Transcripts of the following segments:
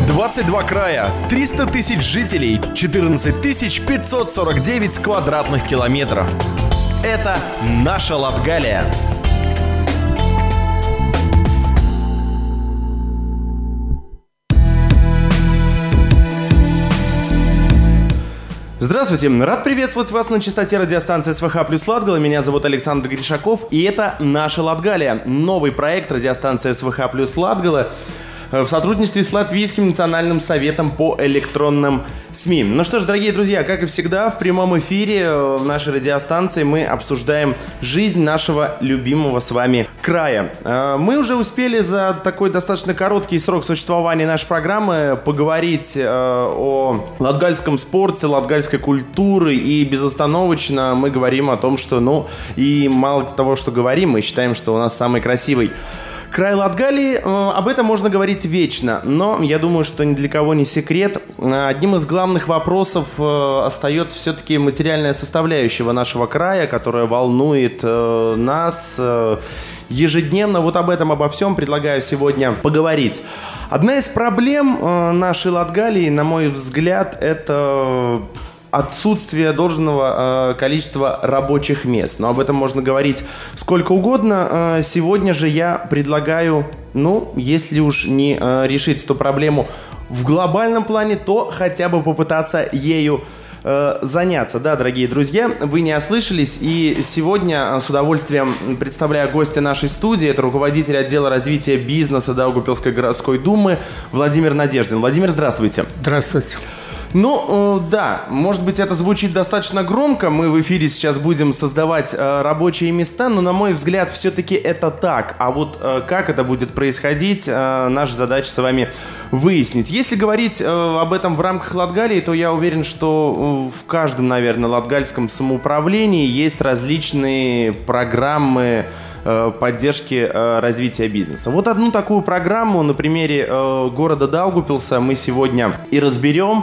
22 края, 300 тысяч жителей, 14 549 квадратных километров. Это наша Латгалия. Здравствуйте, рад приветствовать вас на частоте радиостанции СВХ плюс Латгала. Меня зовут Александр Гришаков, и это наша Латгалия. Новый проект радиостанции СВХ плюс Латгала в сотрудничестве с Латвийским национальным советом по электронным СМИ. Ну что ж, дорогие друзья, как и всегда, в прямом эфире в нашей радиостанции мы обсуждаем жизнь нашего любимого с вами края. Мы уже успели за такой достаточно короткий срок существования нашей программы поговорить о латгальском спорте, латгальской культуре, и безостановочно мы говорим о том, что, и мало того, что говорим, мы считаем, что у нас самый красивый край Латгалии. Об этом можно говорить вечно, но я думаю, что ни для кого не секрет. Одним из главных вопросов остается все-таки материальная составляющая нашего края, которая волнует нас ежедневно. Вот об этом, обо всем предлагаю сегодня поговорить. Одна из проблем нашей Латгалии, на мой взгляд, это отсутствие должного количества рабочих мест. Но об этом можно говорить сколько угодно. Сегодня же я предлагаю, если уж не решить эту проблему в глобальном плане, то хотя бы попытаться ею заняться. Да, дорогие друзья, вы не ослышались, и сегодня с удовольствием представляю гостя нашей студии. Это руководитель отдела развития бизнеса Даугавпилской городской думы Владимир Надеждин. Владимир, здравствуйте. Здравствуйте. Да, может быть, это звучит достаточно громко, мы в эфире сейчас будем создавать рабочие места, но, на мой взгляд, все-таки это так. А вот как это будет происходить, наша задача с вами выяснить. Если говорить об этом в рамках Латгалии, то я уверен, что в каждом, наверное, латгальском самоуправлении есть различные программы поддержки развития бизнеса. Вот одну такую программу на примере города Даугавпилса мы сегодня и разберем.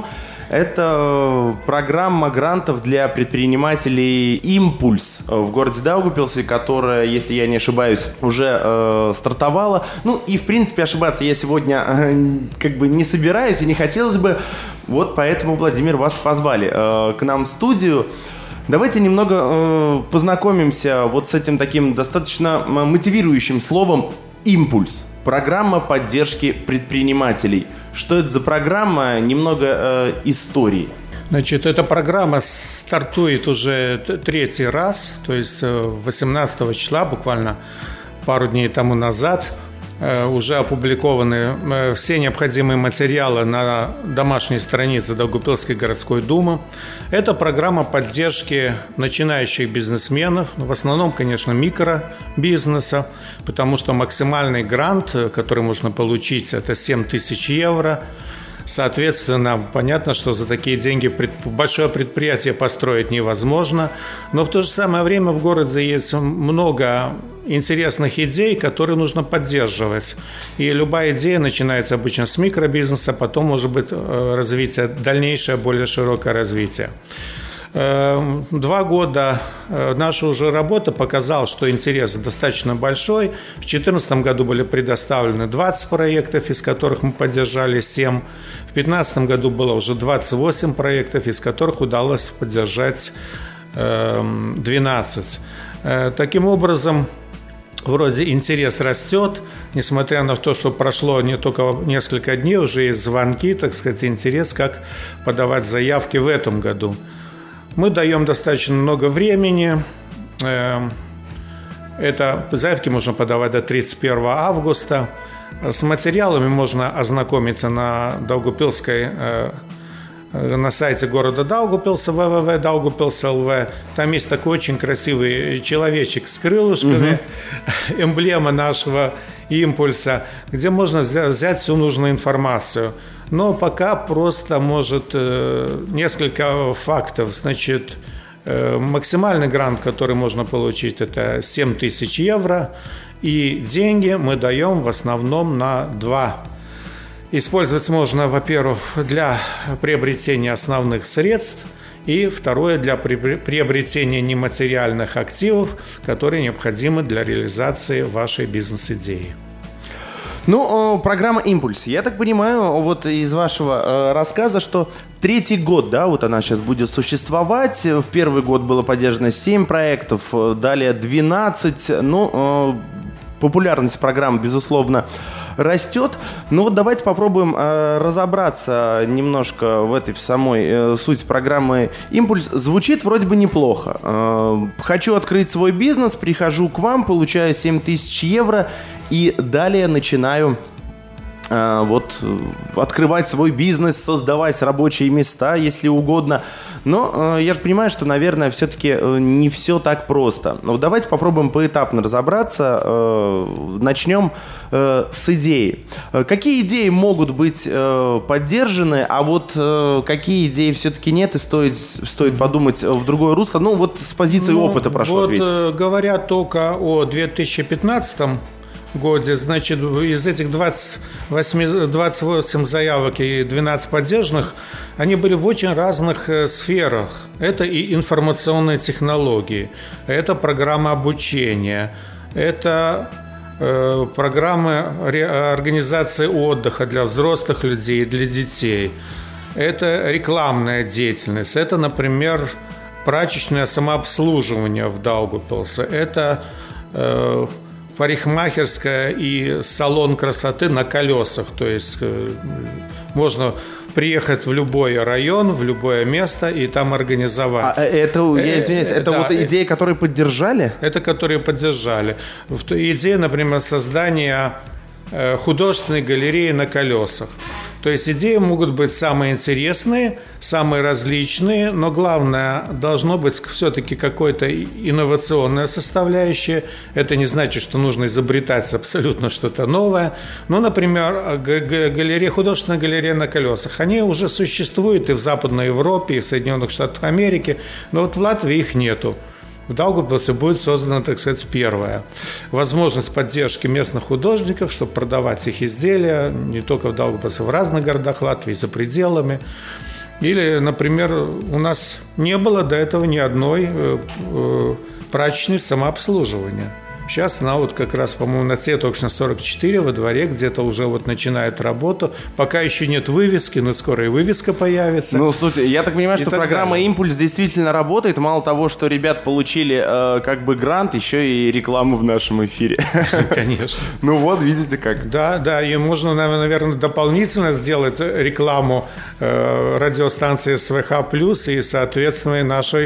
Это программа грантов для предпринимателей «Импульс» в городе Даугавпилсе, которая, если я не ошибаюсь, уже стартовала. И, в принципе, ошибаться я сегодня не собираюсь и не хотелось бы. Вот поэтому, Владимир, вас позвали к нам в студию. Давайте немного познакомимся вот с этим таким достаточно мотивирующим словом «Импульс». Программа поддержки предпринимателей. Что это за программа? Немного истории. Значит, эта программа стартует уже третий раз, то есть 18 числа, буквально пару дней тому назад, уже опубликованы все необходимые материалы на домашней странице Даугавпилской городской думы. Это программа поддержки начинающих бизнесменов, в основном, конечно, микробизнеса, потому что максимальный грант, который можно получить, это 7 тысяч евро. Соответственно, понятно, что за такие деньги большое предприятие построить невозможно, но в то же самое время в городе есть много интересных идей, которые нужно поддерживать. И любая идея начинается обычно с микробизнеса, потом может быть развитие, дальнейшее, более широкое развитие. 2 года наша уже работа показала, что интерес достаточно большой. В 2014 году были предоставлены 20 проектов, из которых мы поддержали 7. В 2015 году было уже 28 проектов, из которых удалось поддержать 12. Таким образом, вроде интерес растет, несмотря на то, что прошло не только несколько дней, уже есть звонки, так сказать, интерес, как подавать заявки в этом году. Мы даем достаточно много времени. Это заявки можно подавать до 31 августа. С материалами можно ознакомиться на Даугавпилской, на сайте города Даугавпилса www.daugavpils.lv. Там есть такой очень красивый человечек с крылышками, эмблема нашего импульса, где можно взять всю нужную информацию. Но пока просто несколько фактов. Значит, максимальный грант, который можно получить, это 7 тысяч евро. И деньги мы даем в основном на 2. Использовать можно, во-первых, для приобретения основных средств, и второе, для приобретения нематериальных активов, которые необходимы для реализации вашей бизнес-идеи. Ну, программа «Импульс». Я так понимаю, вот из вашего рассказа, что третий год, да, вот она сейчас будет существовать. В первый год было поддержано 7 проектов, далее 12. Ну, популярность программы, безусловно, растет. Но вот давайте попробуем разобраться немножко в этой самой суть программы «Импульс». Звучит вроде бы неплохо. Хочу открыть свой бизнес, прихожу к вам, получаю 7000 евро и далее начинаю открывать свой бизнес, создавать рабочие места, если угодно. Но я же понимаю, что, наверное, все-таки не все так просто. Но давайте попробуем поэтапно разобраться. Начнем с идеи. Какие идеи могут быть поддержаны, а вот какие идеи все-таки нет, и стоит подумать в другое русло? Ну, вот с позиции опыта прошу ответить. Вот говоря только о 2015 годе, значит, из этих 28 заявок и 12 поддержанных, они были в очень разных сферах. Это и информационные технологии, это программа обучения, это программы организации отдыха для взрослых людей, для детей, это рекламная деятельность, это, например, прачечное самообслуживание в Даугавпилсе, это парикмахерская и салон красоты на колесах. То есть можно приехать в любой район, в любое место и там организовать. Я извиняюсь, это да, вот идеи, которые поддержали? Это которые поддержали. Идея, например, создания художественной галереи на колесах. То есть идеи могут быть самые интересные, самые различные, но главное, должно быть все-таки какое-то инновационная составляющая. Это не значит, что нужно изобретать абсолютно что-то новое. Ну, например, художественная галерея на колесах. Они уже существуют и в Западной Европе, и в Соединенных Штатах Америки, но вот в Латвии их нету. В Даугавпилсе будет создана, так сказать, первая возможность поддержки местных художников, чтобы продавать их изделия не только в Даугавпилсе, в разных городах Латвии, за пределами. Или, например, у нас не было до этого ни одной прачечной самообслуживания. Сейчас она вот как раз, по-моему, на Цветочной 44 во дворе где-то уже вот начинает работу. Пока еще нет вывески, но скоро и вывеска появится. Ну, слушайте, я так понимаю, что программа «Импульс» действительно работает. Мало того, что ребят получили как бы грант, еще и рекламу в нашем эфире. Конечно. Ну вот, видите как. Да, и можно, наверное, дополнительно сделать рекламу радиостанции СВХ+, и, соответственно,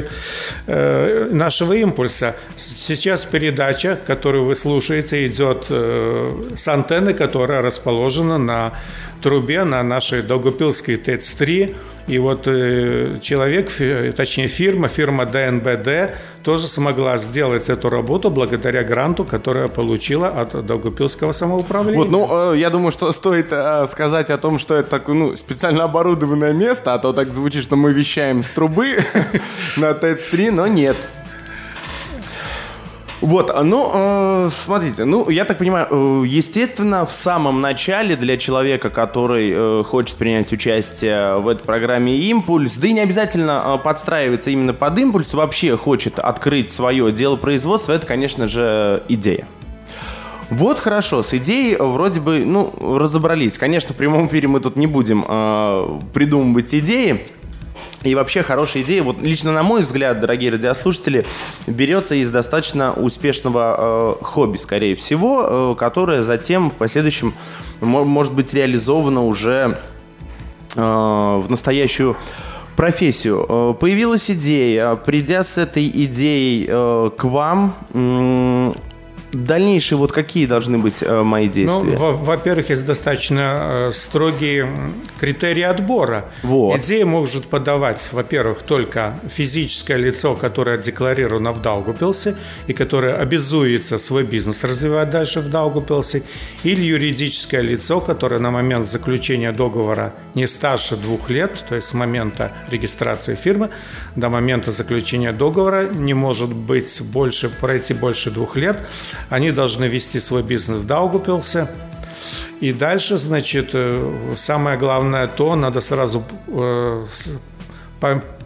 нашего «Импульса». Сейчас передача, которую вы слушаете, идет с антенны, которая расположена на трубе на нашей Даугавпилской ТЭЦ-3. И вот человек, точнее фирма ДНБД тоже смогла сделать эту работу благодаря гранту, которую получила от Даугавпилского самоуправления. Вот, я думаю, что стоит сказать о том, что это специально оборудованное место, а то так звучит, что мы вещаем с трубы на ТЭЦ-3, но нет. Вот, смотрите, я так понимаю, естественно, в самом начале для человека, который хочет принять участие в этой программе «Импульс», да и не обязательно подстраиваться именно под «Импульс», вообще хочет открыть свое дело производства, это, конечно же, идея. Вот хорошо, с идеей вроде бы, разобрались. Конечно, в прямом эфире мы тут не будем придумывать идеи. И вообще хорошая идея, вот лично на мой взгляд, дорогие радиослушатели, берется из достаточно успешного хобби, скорее всего, которое затем в последующем может быть реализовано уже в настоящую профессию. Появилась идея, придя с этой идеей к вам, дальнейшие вот какие должны быть мои действия? Во-первых, есть достаточно строгие критерии отбора. Вот. Идеи может подавать, во-первых, только физическое лицо, которое декларировано в Даугавпилсе и которое обязуется свой бизнес развивать дальше в Даугавпилсе, или юридическое лицо, которое на момент заключения договора не старше 2 лет, то есть с момента регистрации фирмы до момента заключения договора не может быть пройти больше 2 лет. Они должны вести свой бизнес в Даугавпилсе. И дальше, значит, самое главное надо сразу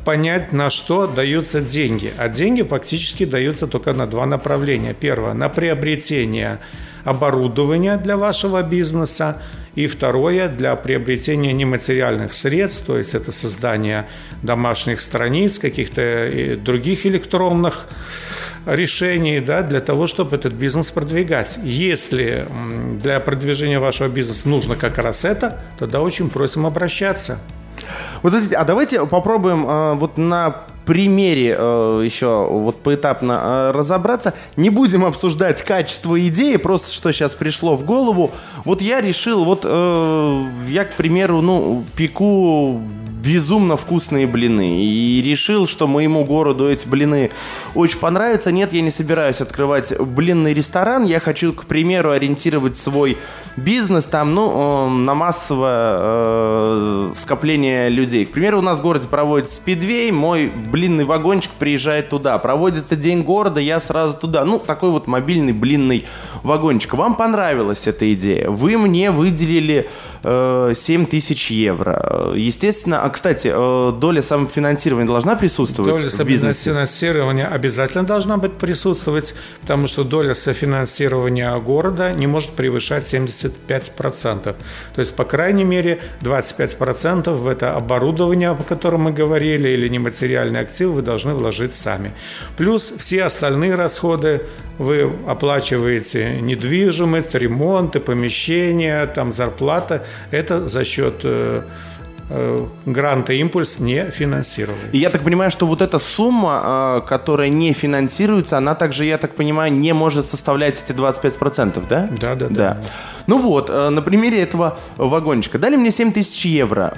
понять, на что даются деньги. А деньги фактически даются только на два направления. Первое – на приобретение оборудования для вашего бизнеса. И второе – для приобретения нематериальных средств, то есть это создание домашних страниц, каких-то других электронных решений, да, для того, чтобы этот бизнес продвигать. Если для продвижения вашего бизнеса нужно как раз это, тогда очень просим обращаться. Вот, а давайте попробуем вот на примере еще вот поэтапно разобраться. Не будем обсуждать качество идеи, просто что сейчас пришло в голову. Вот я решил, вот я, к примеру, пеку безумно вкусные блины. И решил, что моему городу эти блины очень понравятся. Нет, я не собираюсь открывать блинный ресторан. Я хочу, к примеру, ориентировать свой бизнес там, на массовое скопление людей. К примеру, у нас в городе проводится спидвей, мой блинный вагончик приезжает туда. Проводится День города, я сразу туда. Такой вот мобильный блинный вагончик. Вам понравилась эта идея? Вы мне выделили 7 тысяч евро. Естественно, кстати, доля самофинансирования должна присутствовать в бизнесе? Доля самофинансирования обязательно должна быть присутствовать, потому что доля софинансирования города не может превышать 75%. То есть, по крайней мере, 25% в это оборудование, о котором мы говорили, или нематериальные активы вы должны вложить сами. Плюс все остальные расходы вы оплачиваете: недвижимость, ремонты, помещения, там зарплата. Это за счет гранта «Импульс» не финансируется. И я так понимаю, что вот эта сумма, которая не финансируется, она также, я так понимаю, не может составлять эти 25%, да? Да. На примере этого вагончика. Дали мне 7 тысяч евро.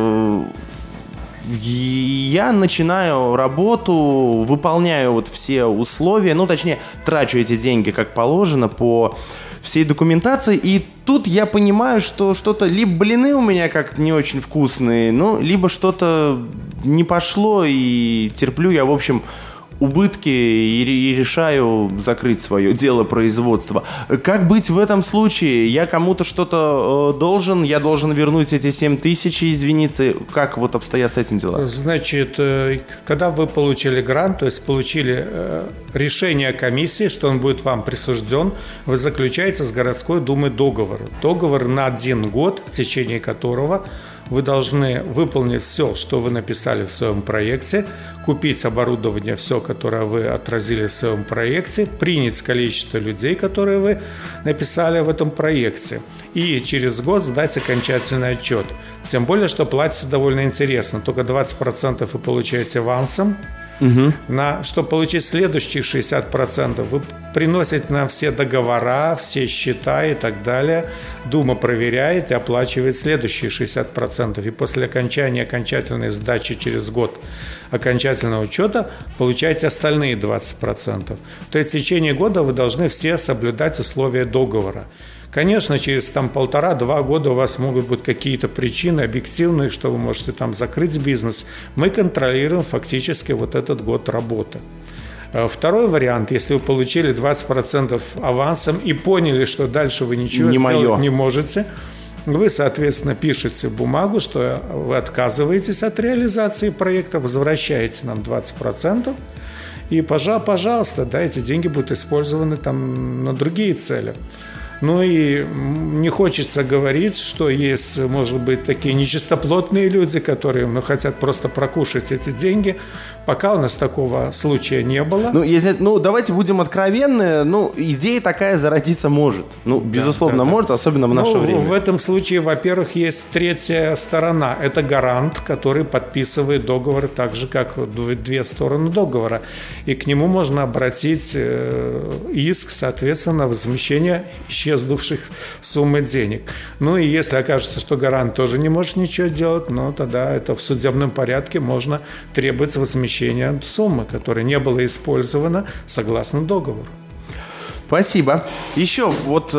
Я начинаю работу, выполняю вот все условия, точнее, трачу эти деньги как положено по всей документации, и тут я понимаю, что что-то, либо блины у меня как-то не очень вкусные, либо что-то не пошло, и терплю я, в общем, убытки и решаю закрыть свое дело производства. Как быть в этом случае? Я кому-то что-то должен, я должен вернуть эти 7 тысяч и извиниться. Как вот обстоят с этим дела? Значит, когда вы получили грант, то есть получили решение комиссии, что он будет вам присужден, вы заключаете с городской думой договор. Договор на 1 год, в течение которого вы должны выполнить все, что вы написали в своем проекте, купить оборудование, все, которое вы отразили в своем проекте, принять количество людей, которые вы написали в этом проекте, и через год сдать окончательный отчет. Тем более, что платится довольно интересно. Только 20% вы получаете авансом. Чтобы получить следующие 60%, вы приносите нам все договора, все счета и так далее. Дума проверяет и оплачивает следующие 60%. И после окончания окончательной сдачи через год окончательного учета получаете остальные 20%. То есть в течение года вы должны все соблюдать условия договора. Конечно, через 1,5-2 года у вас могут быть какие-то причины объективные, что вы можете закрыть бизнес. Мы контролируем фактически вот этот год работы. Второй вариант, если вы получили 20% авансом и поняли, что дальше вы ничего сделать не можете, вы, соответственно, пишете бумагу, что вы отказываетесь от реализации проекта, возвращаете нам 20%, и, пожалуйста, эти деньги будут использованы на другие цели. И не хочется говорить, что есть, может быть, такие нечистоплотные люди, которые хотят просто прокушать эти деньги. Пока у нас такого случая не было. Давайте будем откровенны. Идея такая зародиться может. Безусловно, может, особенно в наше время. В этом случае, во-первых, есть третья сторона. Это гарант, который подписывает договор так же, как две стороны договора. И к нему можно обратить иск, соответственно, возмещение исчезнувших суммы денег. И если окажется, что гарант тоже не может ничего делать, тогда это в судебном порядке можно требовать возмещения суммы, которая не была использована согласно договору. Спасибо. Еще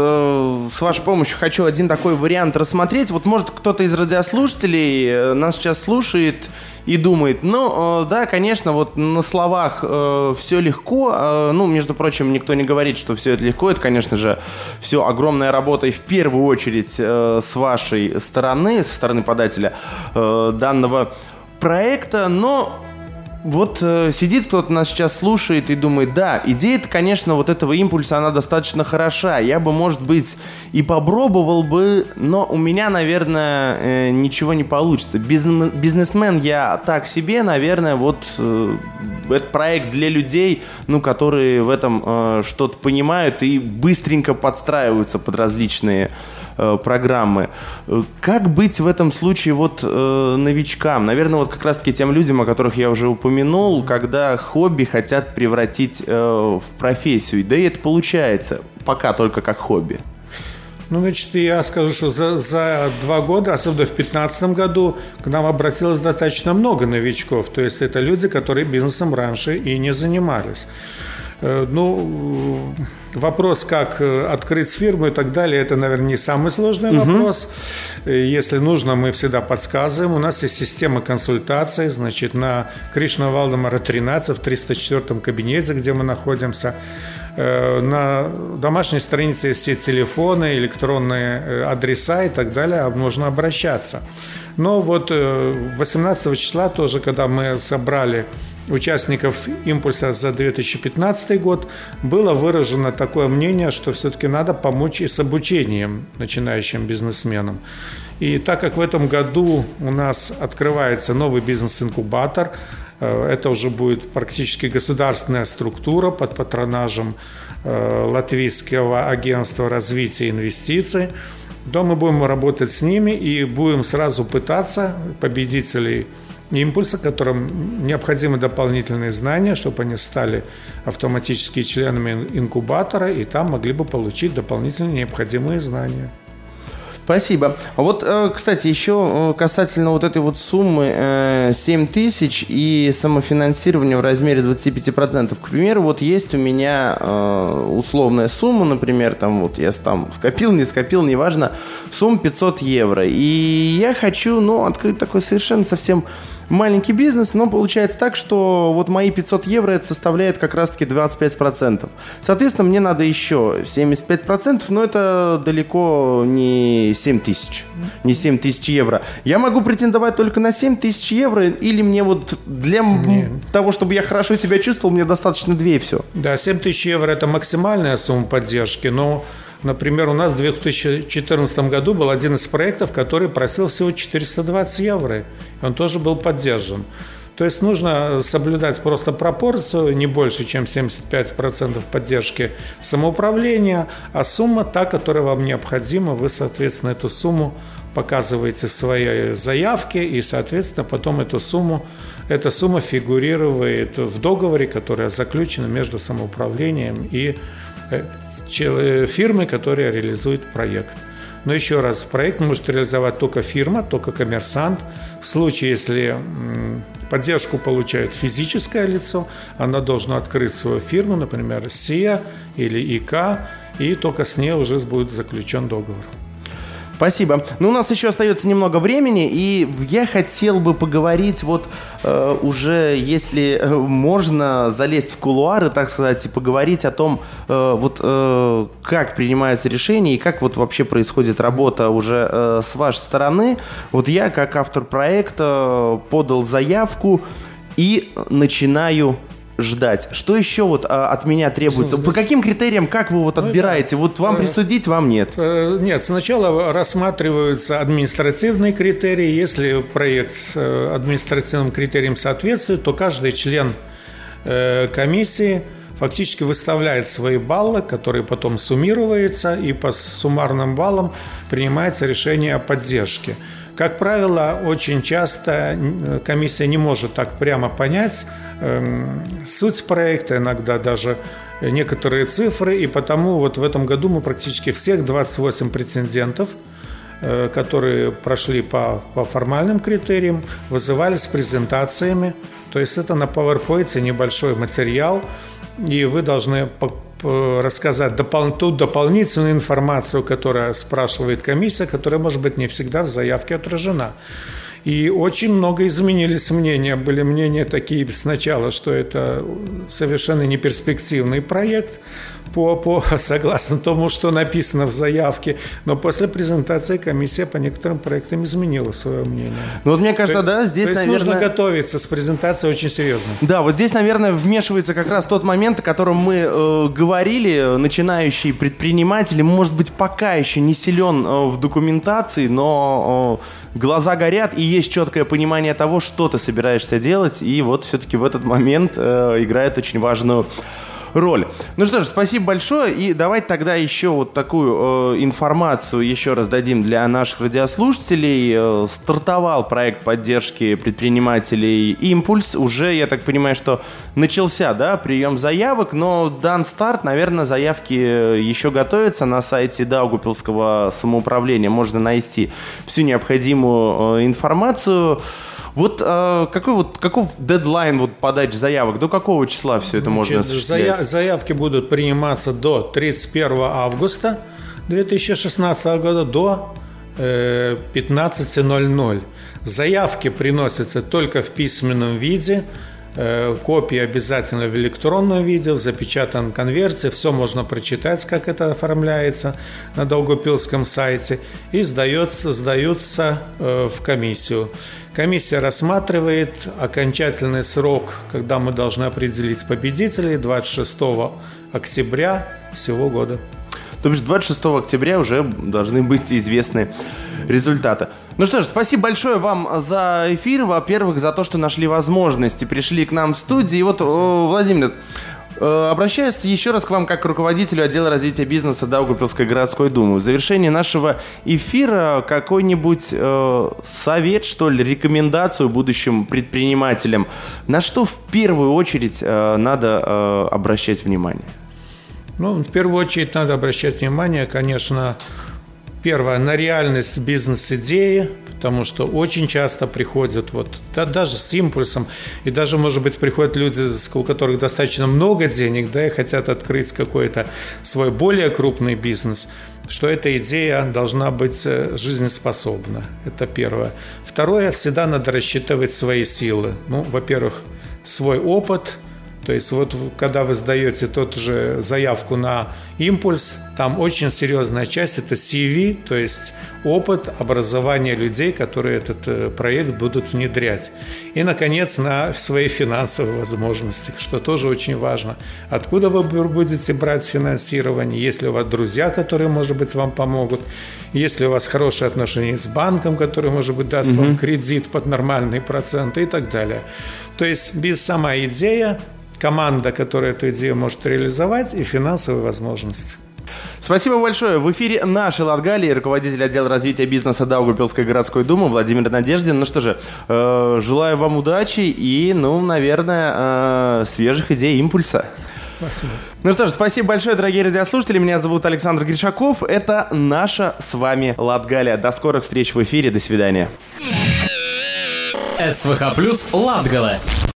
с вашей помощью хочу один такой вариант рассмотреть. Может, кто-то из радиослушателей нас сейчас слушает и думает, да, конечно, на словах все легко, между прочим, никто не говорит, что все это легко, это, конечно же, все огромная работа, и в первую очередь с вашей стороны, со стороны подателя данного проекта, но Вот сидит кто-то нас сейчас слушает и думает, да, идея-то, конечно, вот этого импульса, она достаточно хороша. Я бы, может быть, и попробовал бы, но у меня, наверное, ничего не получится. Бизнесмен я так себе, наверное, вот это проект для людей, ну, которые в этом что-то понимают и быстренько подстраиваются под различные программы. Как быть в этом случае вот новичкам? Наверное, вот как раз-таки тем людям, о которых я уже упомянул, когда хобби хотят превратить в профессию. Да и это получается пока только как хобби. Ну, значит, я скажу, что за 2 года, особенно в 2015 году, к нам обратилось достаточно много новичков. То есть это люди, которые бизнесом раньше и не занимались. Ну, вопрос, как открыть фирму и так далее, это, наверное, не самый сложный вопрос. Если нужно, мы всегда подсказываем. У нас есть система консультаций, значит, на Кришна Валдемара 13, в 304 кабинете, где мы находимся. На домашней странице есть все телефоны, электронные адреса и так далее, можно обращаться. Но вот 18 числа тоже, когда мы собрали участников «Импульса» за 2015 год, было выражено такое мнение, что все-таки надо помочь и с обучением начинающим бизнесменам. И так как в этом году у нас открывается новый бизнес-инкубатор, это уже будет практически государственная структура под патронажем Латвийского агентства развития инвестиций, то мы будем работать с ними и будем сразу пытаться победителей «Импульса», которым необходимы дополнительные знания, чтобы они стали автоматически членами инкубатора и там могли бы получить дополнительные необходимые знания. Спасибо. А вот, кстати, еще касательно вот этой вот суммы 7 тысяч и самофинансирования в размере 25%. К примеру, вот есть у меня условная сумма, например, там вот я там скопил, не скопил, неважно, сумма 500 евро. И я хочу, ну, открыть такой совершенно совсем маленький бизнес, но получается так, что вот мои 500 евро это составляет как раз-таки 25%. Соответственно, мне надо еще 75%, но это далеко не 7 тысяч, не 7 тысяч евро. Я могу претендовать только на 7 тысяч евро, или мне вот для того, чтобы я хорошо себя чувствовал, мне достаточно 2 и все? Да, 7 тысяч евро это максимальная сумма поддержки, но, например, у нас в 2014 году был один из проектов, который просил всего 420 евро. И он тоже был поддержан. То есть нужно соблюдать просто пропорцию, не больше, чем 75% поддержки самоуправления, а сумма та, которая вам необходима, вы, соответственно, эту сумму показываете в своей заявке, и, соответственно, потом эта сумма фигурирует в договоре, который заключен между самоуправлением и фирмы, которая реализует проект. Но еще раз, проект может реализовать только фирма, только коммерсант. В случае, если поддержку получает физическое лицо, она должна открыть свою фирму, например, СИА или ИК, и только с ней уже будет заключен договор. Спасибо. Ну, у нас еще остается немного времени, и я хотел бы поговорить вот уже, если можно, залезть в кулуары, так сказать, и поговорить о том, как принимаются решения и как вот вообще происходит работа уже с вашей стороны. Вот я, как автор проекта, подал заявку и начинаю ждать. Что еще вот от меня требуется? По каким критериям, как вы вот отбираете? Вот вам присудить, вам нет? Нет, сначала рассматриваются административные критерии. Если проект административным критериям соответствует, то каждый член комиссии фактически выставляет свои баллы, которые потом суммируются, и по суммарным баллам принимается решение о поддержке. Как правило, очень часто комиссия не может так прямо понять суть проекта, иногда даже некоторые цифры, и потому вот в этом году мы практически всех 28 претендентов, которые прошли по формальным критериям, вызывали с презентациями. То есть это на PowerPoint небольшой материал, и вы должны рассказать ту дополнительную информацию, которая спрашивает комиссия, которая, может быть, не всегда в заявке отражена. И очень много изменились мнения. Были мнения такие сначала, что это совершенно неперспективный проект. согласно тому, что написано в заявке. Но после презентации комиссия по некоторым проектам изменила свое мнение. Ну вот мне кажется, да, здесь, то есть наверное... нужно готовиться с презентацией очень серьезно. Да, вот здесь, наверное, вмешивается как раз тот момент, о котором мы говорили. Начинающий предприниматель, может быть, пока еще не силен в документации, но глаза горят и есть четкое понимание того, что ты собираешься делать. И вот все-таки в этот момент играет очень важную роль. Ну что ж, спасибо большое. И давайте тогда еще вот такую информацию еще раз дадим для наших радиослушателей. Стартовал проект поддержки предпринимателей «Импульс». Уже, я так понимаю, что начался, да, прием заявок, но дан старт. Наверное, заявки еще готовятся на сайте Даугавпилского самоуправления. Можно найти всю необходимую информацию. Вот каков дедлайн вот подачи заявок? До какого числа все это можно осуществлять? Заявки будут приниматься до 31 августа 2016 года до 15:00. Заявки приносятся только в письменном виде. Копии обязательно в электронном виде, в запечатанном конверте. Все можно прочитать, как это оформляется на Даугавпилском сайте. И сдаются в комиссию. Комиссия рассматривает окончательный срок, когда мы должны определить победителей, 26 октября всего года. То есть 26 октября уже должны быть известны результаты. Ну что ж, спасибо большое вам за эфир. Во-первых, за то, что нашли возможность и пришли к нам в студию. И вот, Владимир, обращаюсь еще раз к вам как к руководителю отдела развития бизнеса Даугавпилской городской думы. В завершении нашего эфира какой-нибудь совет, что ли, рекомендацию будущим предпринимателям, на что в первую очередь надо обращать внимание? Ну, в первую очередь надо обращать внимание, конечно, первое, на реальность бизнес-идеи, потому что очень часто приходят, даже с импульсом, и даже, может быть, приходят люди, у которых достаточно много денег, да, и хотят открыть какой-то свой более крупный бизнес, что эта идея должна быть жизнеспособна. Это первое. Второе, всегда надо рассчитывать свои силы. Ну, во-первых, свой опыт. То есть вот когда вы сдаете тот же заявку на импульс, там очень серьезная часть – это CV, то есть опыт образования людей, которые этот проект будут внедрять. И, наконец, на свои финансовые возможности, что тоже очень важно. Откуда вы будете брать финансирование, есть ли у вас друзья, которые, может быть, вам помогут, есть ли у вас хорошие отношения с банком, который, может быть, даст вам кредит под нормальные проценты и так далее. То есть без сама идея, команда, которая эту идею может реализовать, и финансовые возможности. Спасибо большое. В эфире нашей Латгалии руководитель отдела развития бизнеса Даугавпилской городской думы Владимир Надеждин. Ну что же, желаю вам удачи и, наверное, свежих идей, импульса. Спасибо. Ну что ж, спасибо большое, дорогие радиослушатели. Меня зовут Александр Гришаков. Это наша с вами Латгалия. До скорых встреч в эфире. До свидания. СВХ плюс Латгала.